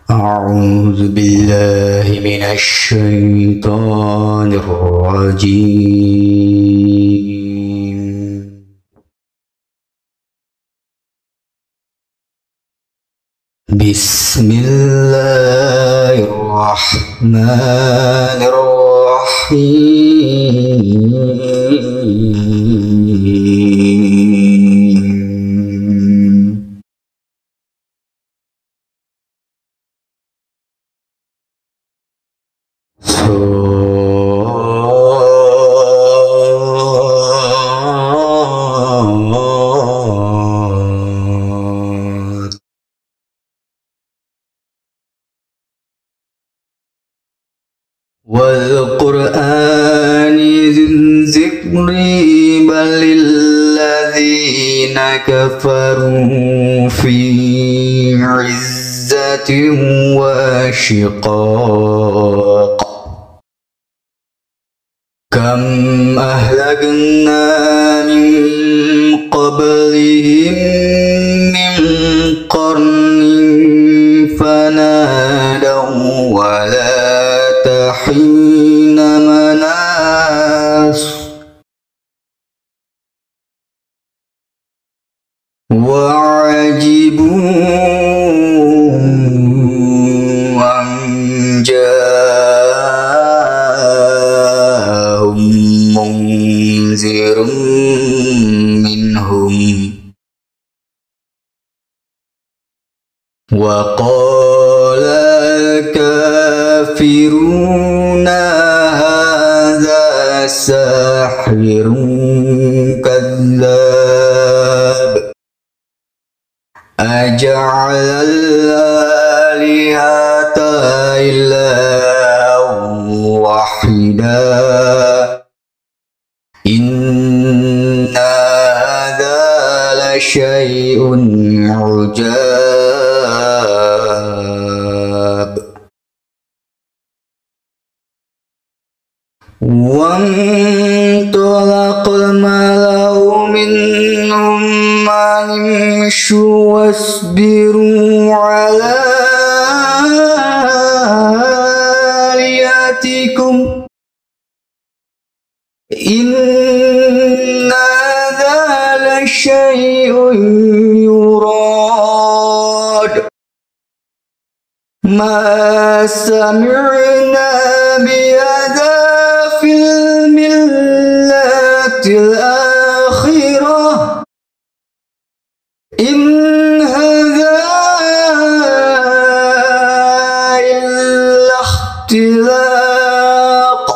أعوذ بالله من الشيطان الرجيم. بسم الله الرحمن الرحيم. والقرآن ذي الذكر بل الذين كفروا في عزة وشقاق. كم أهلكنا من قبلهم من قرن فنادوا ولا حين مناص. وعجبوا أن جاءهم منذر منهم وقال الكافرون هذا ساحر كذاب. أجعل الآلهة إلها واحدا إن هذا لشيء عجاب. وانطلق الملأ منهم أن امشوا واصبروا على آلهتكم إن هذا لشيء يراد ما سمعنا بهذا في الملة الآخرة إن هذا إلا اختلاق.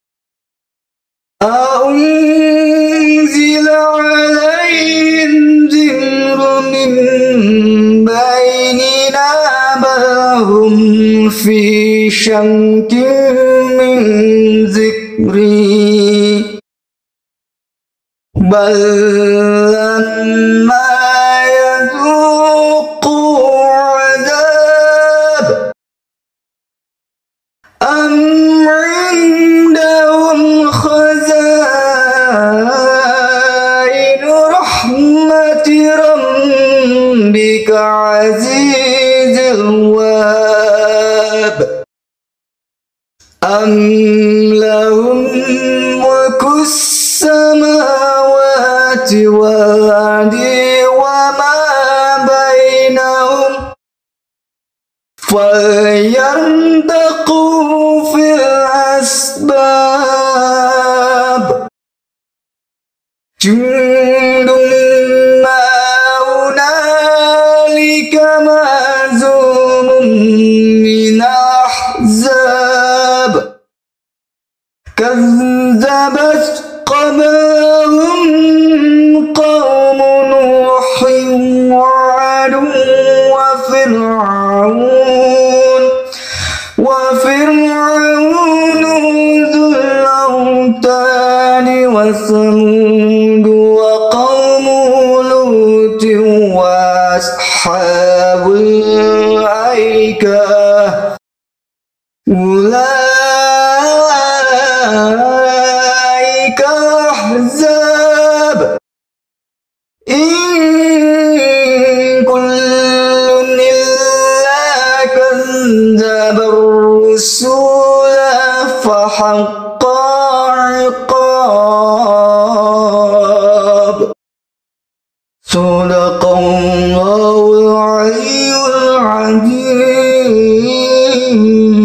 أنزل عليهم ذكر من بيننا بل هم في شك من ذكري بل لما يذوقوا عذاب أم عندهم خزائن رحمة ربك عزيز الوهاب أم لهم ملك السماوات والأرض وما بينهم فليرتقوا في الأسباب. جند ما هنالك مهزوم من الأحزاب كذبت قبلهم قوم نوح وعاد وفرعون ذو الأوتاد وثمود وقوم لوط وأصحاب الأيكة أولئك الأحزاب إن كل إلا كذب Sadaqallahul aliyyul azim.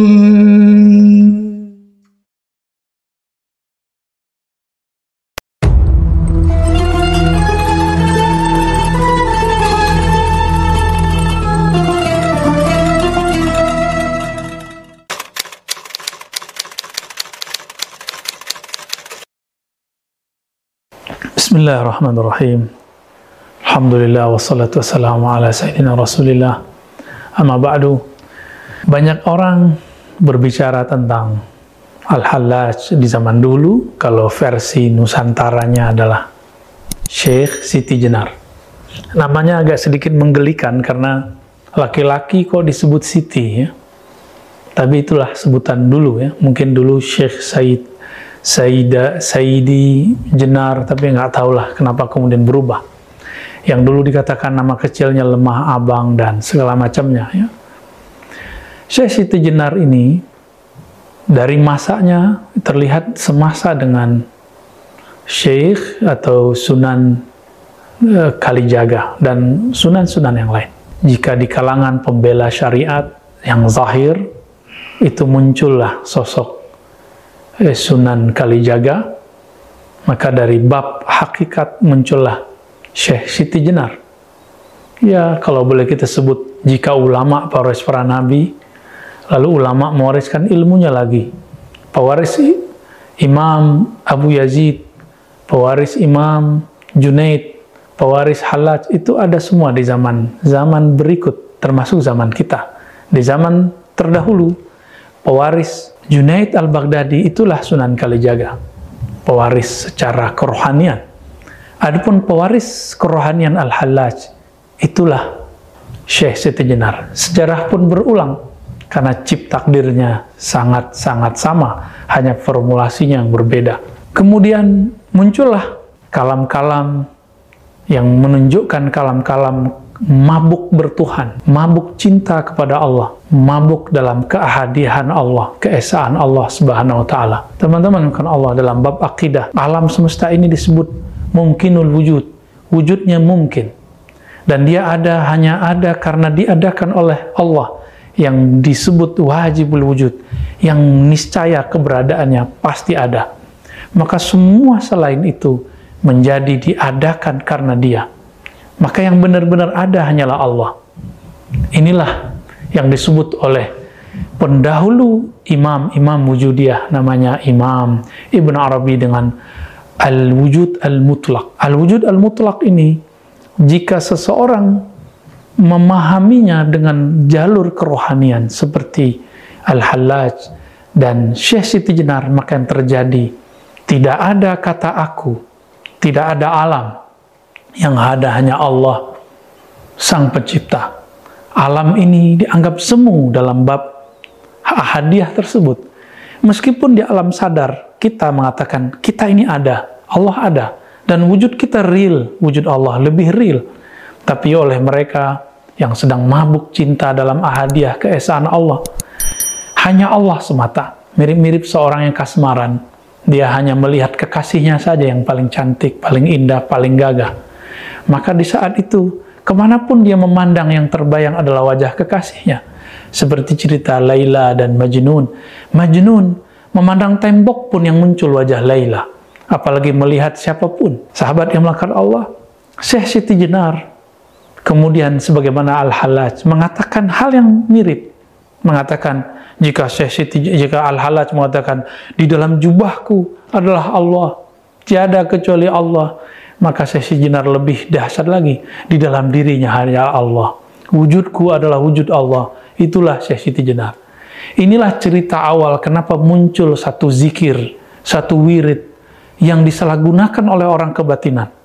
Bismillahirrahmanirrahim. Alhamdulillah wassalatu wassalamu ala sayyidina Rasulillah. Amma ba'du. Banyak orang berbicara tentang Al-Hallaj di zaman dulu, kalau versi Nusantaranya adalah Syekh Siti Jenar. Namanya agak sedikit menggelikan karena laki-laki kok disebut Siti ya. Tapi itulah sebutan dulu ya. Mungkin dulu Syekh Saidi Jenar, tapi nggak tahulah kenapa kemudian berubah. Yang dulu dikatakan nama kecilnya lemah abang dan segala macamnya ya. Syekh Siti Jenar ini dari masanya terlihat semasa dengan Syekh atau Sunan Kalijaga dan sunan-sunan yang lain. Jika di kalangan pembela syariat yang zahir itu muncullah sosok Sunan Kalijaga, maka dari bab hakikat muncullah Syekh Siti Jenar. Ya, kalau boleh kita sebut, jika ulama pewaris para nabi, lalu ulama mewariskan ilmunya lagi. Pewaris Imam Abu Yazid, pewaris Imam Junaid, pewaris Hallaj, itu ada semua di zaman berikut, termasuk zaman kita. Di zaman terdahulu, pewaris Junaid al-Baghdadi itulah Sunan Kalijaga, pewaris secara kerohanian. Adapun pewaris kerohanian Al-Hallaj itulah Syekh Siti Jenar. Sejarah pun berulang karena cip takdirnya sangat-sangat sama, hanya formulasinya yang berbeda. Kemudian muncullah kalam-kalam yang menunjukkan kalam-kalam mabuk bertuhan, mabuk cinta kepada Allah, mabuk dalam keahadian Allah, keesaan Allah Subhanahu wa taala. Teman-teman, kan Allah dalam bab akidah, alam semesta ini disebut mungkinul wujud, wujudnya mungkin. Dan dia hanya ada karena diadakan oleh Allah, yang disebut wajibul wujud, yang niscaya keberadaannya pasti ada. Maka semua selain itu menjadi diadakan karena dia. Maka yang benar-benar ada hanyalah Allah. Inilah yang disebut oleh pendahulu imam wujudiyah, namanya Imam Ibn Arabi dengan Al-Wujud Al-Mutlaq. Al-Wujud Al-Mutlaq ini, jika seseorang memahaminya dengan jalur kerohanian seperti Al-Hallaj dan Syekh Siti Jenar, maka yang terjadi, tidak ada kata aku, tidak ada alam, yang ada hanya Allah, Sang Pencipta. Alam ini dianggap semu dalam bab ahadiyah tersebut. Meskipun di alam sadar, kita mengatakan, kita ini ada, Allah ada, dan wujud kita real, wujud Allah lebih real. Tapi oleh mereka yang sedang mabuk cinta dalam ahadiyah keesaan Allah, hanya Allah semata. Mirip-mirip seorang yang kasmaran, dia hanya melihat kekasihnya saja yang paling cantik, paling indah, paling gagah. Maka di saat itu, kemanapun dia memandang, yang terbayang adalah wajah kekasihnya. Seperti cerita Laila dan Majnun. Majnun memandang tembok pun yang muncul wajah Laila, apalagi melihat siapapun. Sahabat yang melakukan Allah, Syekh Siti Jenar, kemudian sebagaimana Al-Hallaj, mengatakan hal yang mirip. Mengatakan, jika Al-Hallaj mengatakan, di dalam jubahku adalah Allah, tiada kecuali Allah, maka Syekh Siti Jenar lebih dahsyat lagi, di dalam dirinya hanya Allah. Wujudku adalah wujud Allah. Itulah Syekh Siti Jenar. Inilah cerita awal kenapa muncul satu zikir, satu wirid yang disalahgunakan oleh orang kebatinan.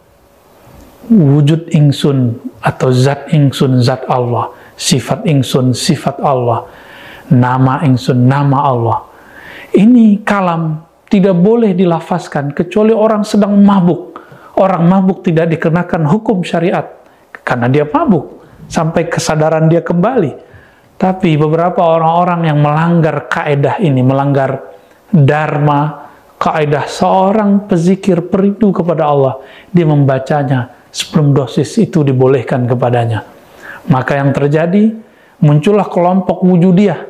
Wujud ingsun atau zat ingsun zat Allah, sifat ingsun sifat Allah, nama ingsun nama Allah. Ini kalam tidak boleh dilafazkan kecuali orang sedang mabuk. Orang mabuk tidak dikenakan hukum syariat karena dia mabuk sampai kesadaran dia kembali. Tapi beberapa orang-orang yang melanggar kaedah ini, melanggar dharma, kaedah seorang pezikir perindu kepada Allah, dia membacanya sebelum dosis itu dibolehkan kepadanya. Maka yang terjadi, muncullah kelompok wujudiyah.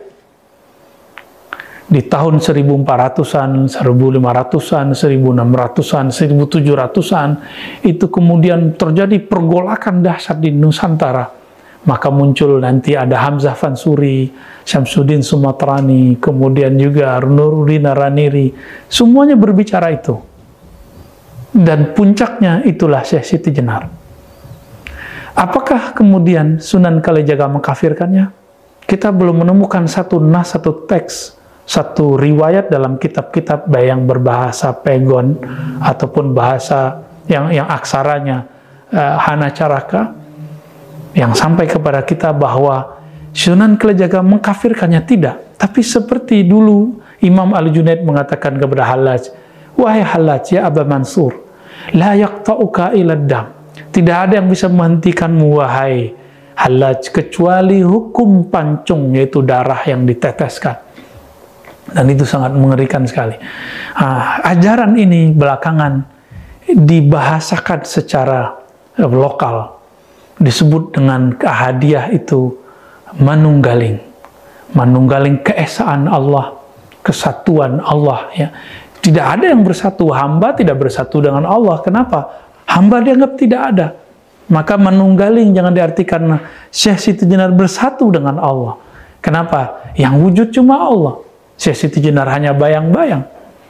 Di tahun 1400-an, 1500-an, 1600-an, 1700-an, itu kemudian terjadi pergolakan dahsyat di Nusantara. Maka muncul nanti ada Hamzah Fansuri, Syamsuddin Sumatrani, kemudian juga Nuruddin Araniri. Semuanya berbicara itu. Dan puncaknya itulah Syekh Siti Jenar. Apakah kemudian Sunan Kalijaga mengkafirkannya? Kita belum menemukan satu nas, satu teks, satu riwayat dalam kitab-kitab yang berbahasa Pegon ataupun bahasa yang aksaranya Hanacaraka yang sampai kepada kita bahwa Sunan Kalijaga mengkafirkannya. Tidak, tapi seperti dulu Imam Al-Junaid mengatakan kepada Hallaj, wahai Hallaj, ya Aba Mansur, la yaqta'uka ila dam, tidak ada yang bisa menghentikanmu wahai Hallaj kecuali hukum pancung, yaitu darah yang diteteskan. Dan itu sangat mengerikan sekali. Ajaran ini belakangan dibahasakan secara lokal, disebut dengan Ahadiyah itu manunggaling. Manunggaling keesaan Allah, kesatuan Allah. Ya. Tidak ada yang bersatu, hamba tidak bersatu dengan Allah. Kenapa? Hamba dianggap tidak ada. Maka manunggaling jangan diartikan Syekh Siti Jenar bersatu dengan Allah. Kenapa? Yang wujud cuma Allah. Syekh Siti Jenar hanya bayang-bayang.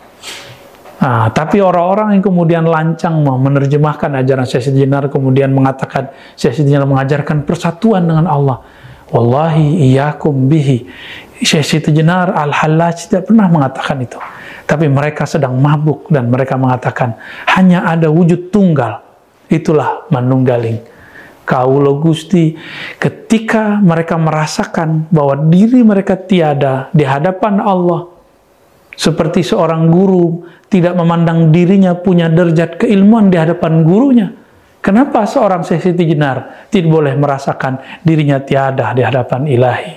Tapi orang-orang yang kemudian lancang menerjemahkan ajaran Syekh Siti Jenar, kemudian mengatakan Syekh Siti Jenar mengajarkan persatuan dengan Allah. Wallahi iyyakum bihi. Syekh Siti Jenar Al-Hallaj tidak pernah mengatakan itu. Tapi mereka sedang mabuk dan mereka mengatakan hanya ada wujud tunggal. Itulah manunggaling. Kaulo Gusti, ketika mereka merasakan bahwa diri mereka tiada di hadapan Allah, seperti seorang guru tidak memandang dirinya punya derajat keilmuan di hadapan gurunya. Kenapa seorang Syekh Siti Jenar tidak boleh merasakan dirinya tiada di hadapan Ilahi?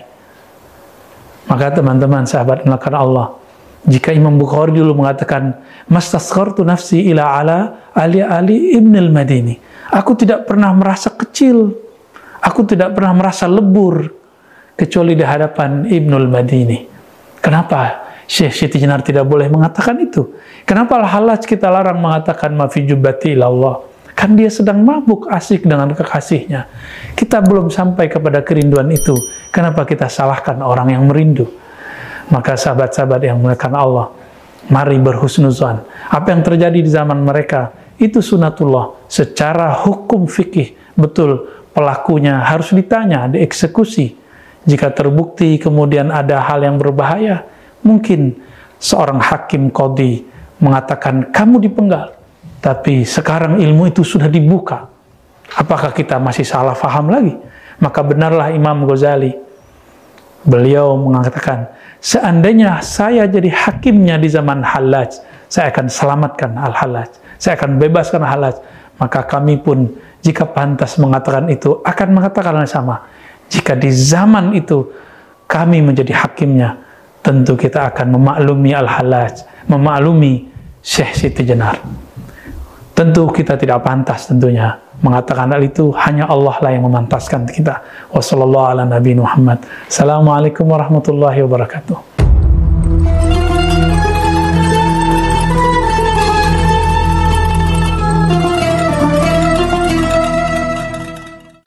Maka teman-teman sahabat melakukan Allah, jika Imam Bukhari dulu mengatakan mastasghartu nafsi ila ala Ali ibn al-Madini, aku tidak pernah merasa kecil, aku tidak pernah merasa lebur kecuali di hadapan Ibnul Madini. Kenapa Syekh Siti Jenar tidak boleh mengatakan itu? Kenapa Al-Hallaj kita larang mengatakan ma fi jubbati ilallah? Kan dia sedang mabuk asik dengan kekasihnya. Kita belum sampai kepada kerinduan itu. Kenapa kita salahkan orang yang merindu? Maka sahabat-sahabat yang menekan Allah, mari berhusnuzan. Apa yang terjadi di zaman mereka itu sunatullah. Secara hukum fikih, betul, pelakunya harus ditanya, dieksekusi. Jika terbukti kemudian ada hal yang berbahaya, mungkin seorang hakim qadhi mengatakan kamu dipenggal. Tapi sekarang ilmu itu sudah dibuka. Apakah kita masih salah faham lagi? Maka benarlah Imam Ghazali. Beliau mengatakan, seandainya saya jadi hakimnya di zaman Hallaj, saya akan selamatkan Al-Hallaj. Saya akan bebaskan Hallaj. Maka kami pun jika pantas mengatakan itu akan mengatakan yang sama. Jika di zaman itu kami menjadi hakimnya, tentu kita akan memaklumi Al-Hallaj, memaklumi Syekh Siti Jenar. Tentu kita tidak pantas tentunya mengatakan hal itu, hanya Allah lah yang memantaskan kita. Wassalamualaikum warahmatullahi wabarakatuh.